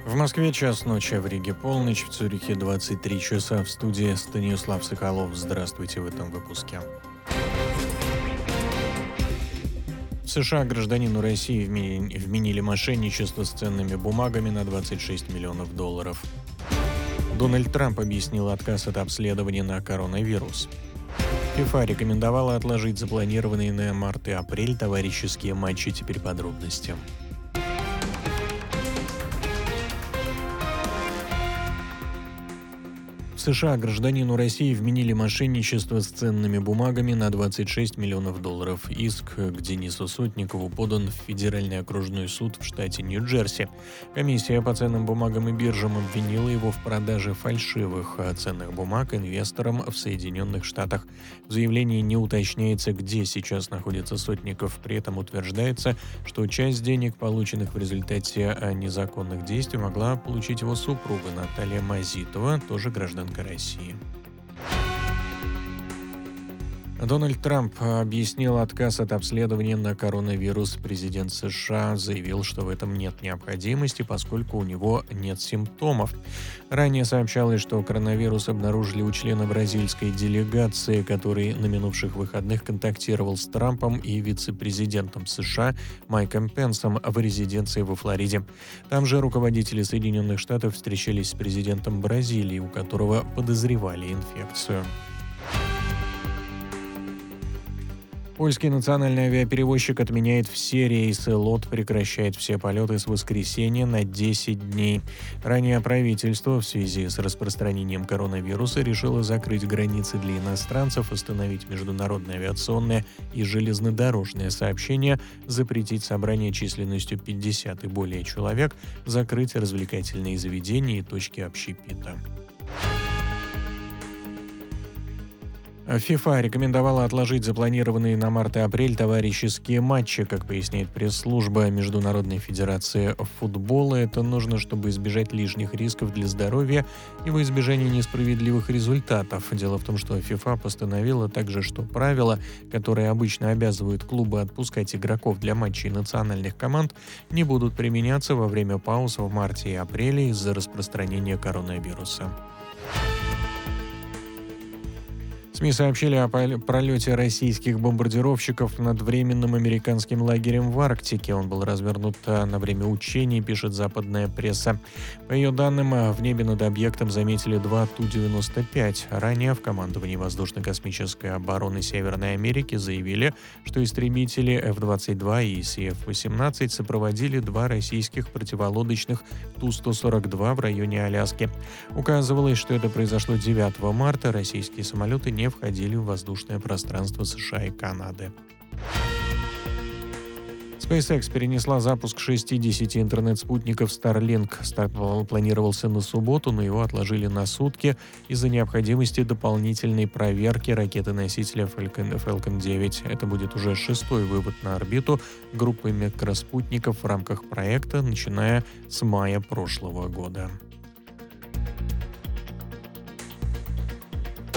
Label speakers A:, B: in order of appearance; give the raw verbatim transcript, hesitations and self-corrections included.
A: В Москве час ночи, в Риге полночь, в Цюрихе двадцать три часа. В студии Станислав Соколов. Здравствуйте в этом выпуске. В США гражданину России вмени- вменили мошенничество с ценными бумагами на двадцать шесть миллионов долларов. Дональд Трамп объяснил отказ от обследования на коронавирус. ФИФА рекомендовала отложить запланированные на март и апрель товарищеские матчи. Теперь подробности. В США гражданину России вменили мошенничество с ценными бумагами на двадцать шесть миллионов долларов. Иск к Денису Сотникову подан в Федеральный окружной суд в штате Нью-Джерси. Комиссия по ценным бумагам и биржам обвинила его в продаже фальшивых ценных бумаг инвесторам в Соединенных Штатах. В заявлении не уточняется, где сейчас находится Сотников. При этом утверждается, что часть денег, полученных в результате незаконных действий, могла получить его супруга Наталья Мазитова, тоже гражданка России. Дональд Трамп объяснил отказ от обследования на коронавирус. Президент США заявил, что в этом нет необходимости, поскольку у него нет симптомов. Ранее сообщалось, что коронавирус обнаружили у члена бразильской делегации, который на минувших выходных контактировал с Трампом и вице-президентом США Майком Пенсом в резиденции во Флориде. Там же руководители Соединенных Штатов встречались с президентом Бразилии, у которого подозревали инфекцию. Польский национальный авиаперевозчик отменяет все рейсы, ЛОТ прекращает все полеты с воскресенья на десять дней. Ранее правительство в связи с распространением коронавируса решило закрыть границы для иностранцев, остановить международное авиационное и железнодорожное сообщение, запретить собрания численностью пятьдесят и более человек, закрыть развлекательные заведения и точки общепита. ФИФА рекомендовала отложить запланированные на март и апрель товарищеские матчи. Как поясняет пресс-служба Международной федерации футбола, это нужно, чтобы избежать лишних рисков для здоровья и во избежание несправедливых результатов. Дело в том, что ФИФА постановила также, что правила, которые обычно обязывают клубы отпускать игроков для матчей национальных команд, не будут применяться во время пауз в марте и апреле из-за распространения коронавируса. СМИ сообщили о пролете российских бомбардировщиков над временным американским лагерем в Арктике. Он был развернут на время учений, пишет западная пресса. По ее данным, в небе над объектом заметили два Ту девяносто пять. Ранее в командовании воздушно-космической обороны Северной Америки заявили, что истребители эф двадцать два и Си эф восемнадцать сопроводили два российских противолодочных Ту сто сорок два в районе Аляски. Указывалось, что это произошло девятого марта. Российские самолеты не входили в воздушное пространство США и Канады. SpaceX перенесла запуск шестидесяти интернет-спутников Starlink. Старт планировался на субботу, но его отложили на сутки из-за необходимости дополнительной проверки ракеты-носителя Falcon девять. Это будет уже шестой вывод на орбиту группы микроспутников в рамках проекта, начиная с мая прошлого года.